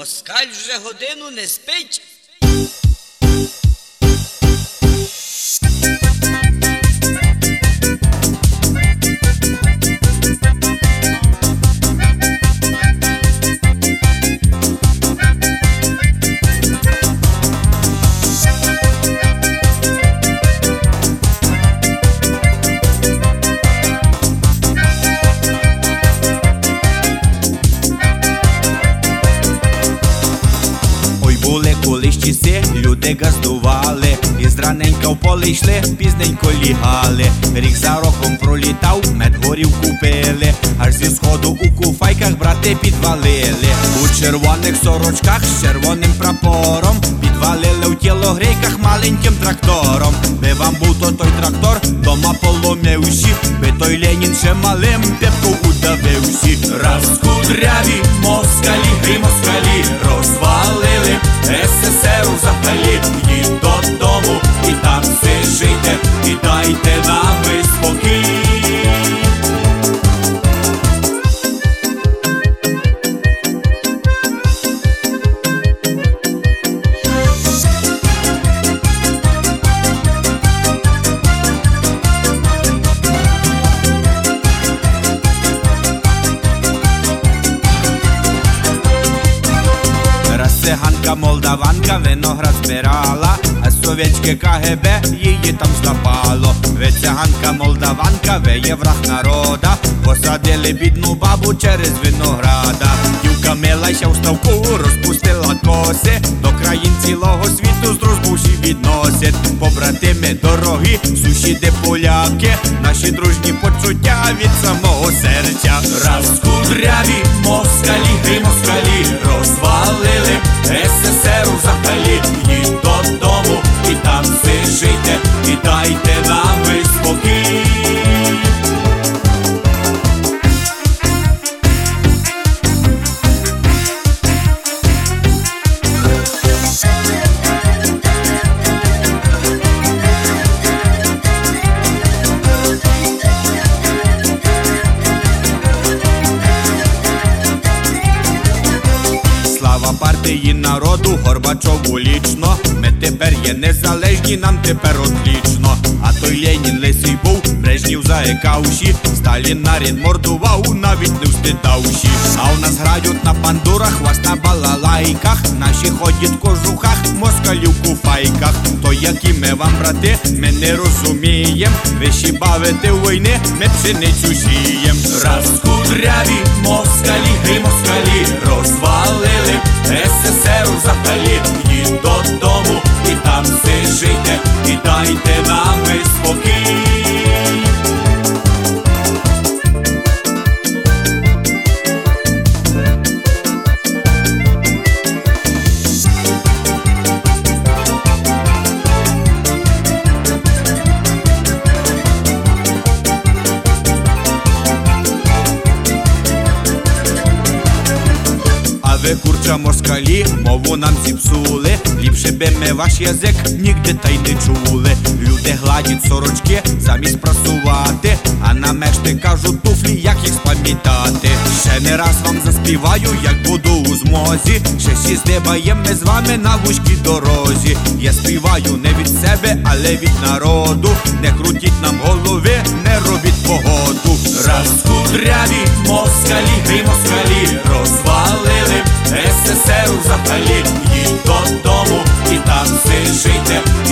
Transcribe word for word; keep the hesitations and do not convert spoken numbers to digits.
москаль вже годину не спить. Були колись часи, люди газдували, і зраненька в поле йшли, пізненько лігали. Рік за роком пролітав, мед горівку пили, аж зі сходу у куфайках брати підвалили. У червоних сорочках з червоним прапором підвалили в тілогрейках маленьким трактором. Би вам був то той трактор, дома поломивші, би той Ленін ще малим тепку удавивші. Раз кудряві москалі, гей москалі, розвалили ес ес ер взагалі. Їдь додому і там все жийте, і дайте нам ви спокій. Циганка молдаванка виноград збирала, а совєтське ка ге бе її там злапало. Ви циганка молдаванка, ви є враг народа, посадили бідну бабу через винограда. Дівка милася в ставку, розпустила коси, до країн цілого світу з дружбуші відносять. Побратими дорогі, сусіди поляки, наші дружні почуття від самого серця. Раз кудряві москалі, гей москалі, розвалили ес ес ер взагалі. Їдь додому і там все жийте, і дайте нам ви спокій. Слава партії народу, Горбачову лічно, ми тепер є незалежні, нам тепер отлічно. А той Ленін лисий був, Брежнів заекавші, Сталін нарід мордував, навіть не встидавші. А у нас грають на пандурах, вас на балалайках, наші ходять в кожухах, москалів в куфайках. То які ми вам, брати, ми не розумієм, ви ще бавите в війни, ми пшеницю сієм. Раз кудряві москалі, гей москалі, розвалили ес ес ер взагалі. Їдь додому і там все жийте, і дайте нам ви спокій. Ви, курча москалі, мову нам зіпсули, ліпше би ми ваш язик нігде та й не чули. Люди гладять сорочки замість прасувати, а на мешти кажуть туфлі, як їх спам'ятати. Ще не раз вам заспіваю, як буду у змозі, ще сі здибаєм ми з вами на вузькій дорозі. Я співаю не від себе, але від народу, не крутіть нам голови, не робіть погоду. Раз кудряві москалі, гей москалі, розвалили ес ес ер взагалі. Їдь додому і там все жийте,